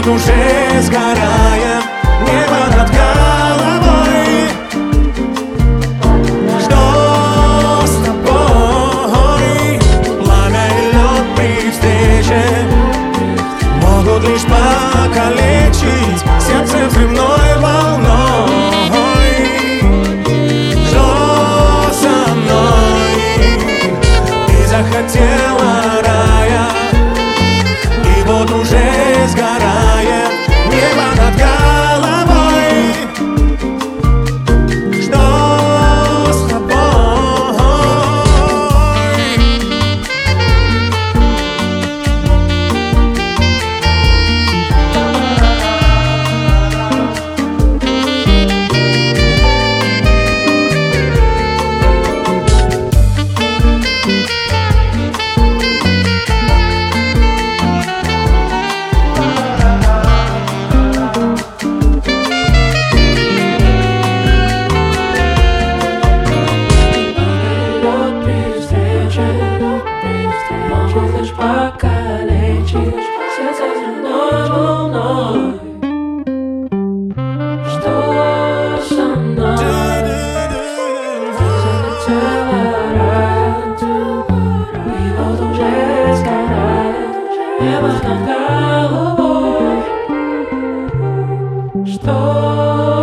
вот уже сгорает небо над головой. Что с тобой? Пламя и лед при встрече могут лишь покалечить сердце взрывной волной. Что со мной? Ты захотела рая, и вот уже сгорает небо над головой. Что с тобой? Могут лишь покалечить сердце взрывной волной. Что со мной? Ты захотела рая, и вот уже сгорает небо над головой. Что